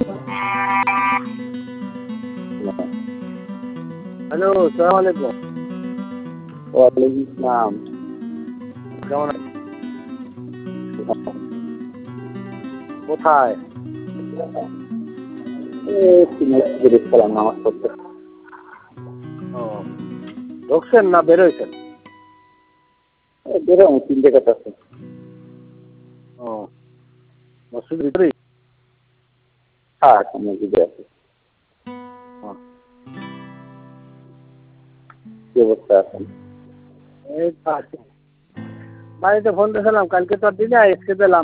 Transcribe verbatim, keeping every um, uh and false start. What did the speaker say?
Hello, সালাম আলাইকুম। ওয়ালাইকুম আসসালাম। কেমন আছেন? কোথায়? এই একটু মসজিদে গেছিলাম নামাজ পড়তে। ও, ঢুকছেন না বের হয়েছেন? এই বেরোবো, তিনটে কথা আছে। ও, মসজিদের ভিতরেই? হ্যাঁ, একটা মসজিদে আছে। ও, কি অবস্থা আছেন? এই তো আছি। বাড়িতে ফোন দিয়েছিলাম, কালকে তো আর দিনে আজকে দিলাম।